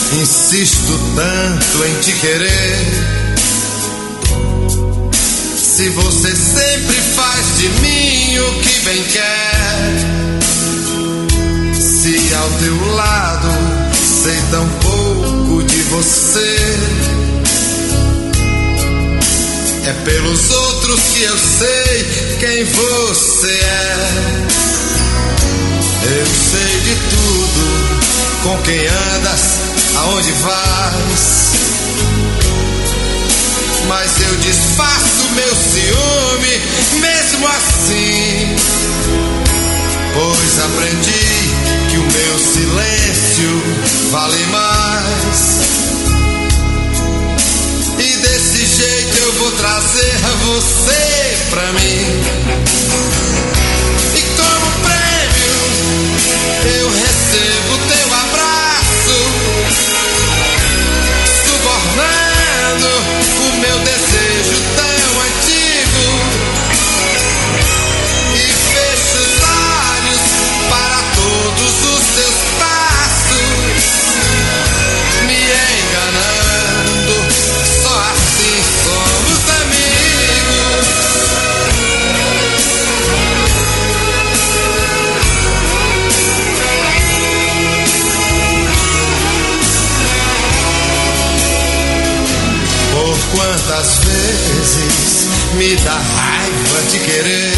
Insisto tanto em te querer. Se você sempre faz de mim o que bem quer. Se ao teu lado sei tão pouco de você. É pelos outros que eu sei quem você é. Eu sei de tudo, com quem andas, aonde vais. Mas eu disfarço meu ciúme mesmo assim. Pois aprendi que o meu silêncio vale mais. E desse jeito eu vou trazer você pra mim. E como prêmio eu recebo teu abraço, subornando o meu desejo tão antigo. E fecho os olhos para todos os teus passos, me enganando. Só assim somos amigos. Por quantas vezes me dá raiva de querer,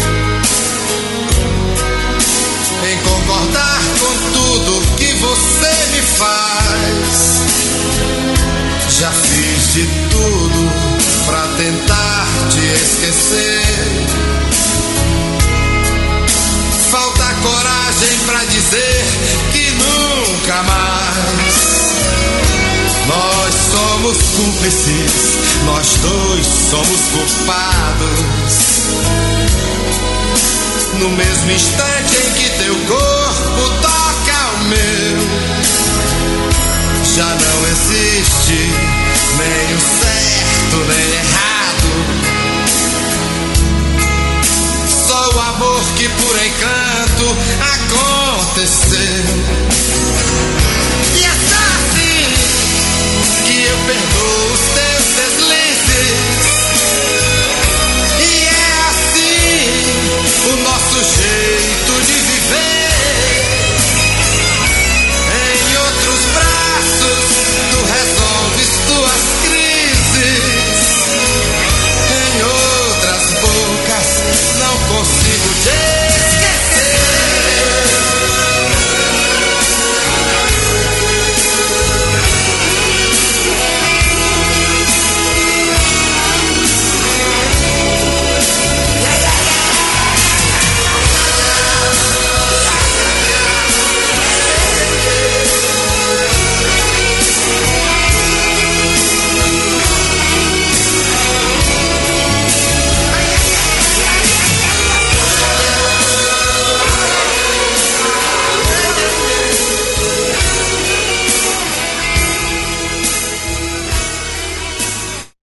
em concordar com tudo que você me faz. Já fiz de tudo pra tentar te esquecer. Falta coragem pra dizer que nunca mais. Nós somos cúmplices, nós dois somos culpados. No mesmo instante em que teu corpo toca o meu, já não existe nem o certo nem errado. Só o amor que por encanto aconteceu.